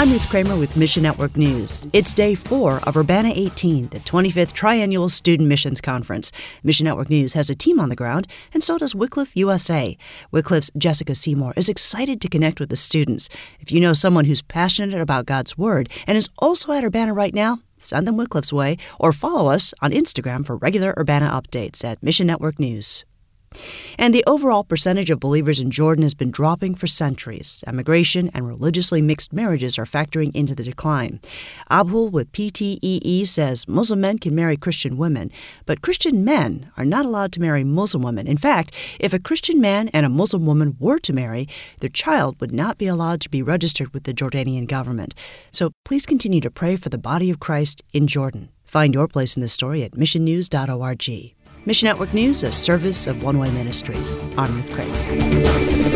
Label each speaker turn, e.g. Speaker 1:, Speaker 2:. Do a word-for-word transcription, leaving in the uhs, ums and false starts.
Speaker 1: I'm Ruth Kramer with Mission Network News. It's day four of Urbana eighteen, the twenty-fifth Triennial Student Missions Conference. Mission Network News has a team on the ground, and so does Wycliffe U S A. Wycliffe's Jessica Seymour is excited to connect with the students. If you know someone who's passionate about God's Word and is also at Urbana right now, send them Wycliffe's way or follow us on Instagram for regular Urbana updates at Mission Network News. And the overall percentage of believers in Jordan has been dropping for centuries. Immigration and religiously mixed marriages are factoring into the decline. Abhul with P T E E says Muslim men can marry Christian women, but Christian men are not allowed to marry Muslim women. In fact, if a Christian man and a Muslim woman were to marry, their child would not be allowed to be registered with the Jordanian government. So please continue to pray for the body of Christ in Jordan. Find your place in this story at mission news dot org. Mission Network News, a service of One Way Ministries. I'm Ruth Kramer.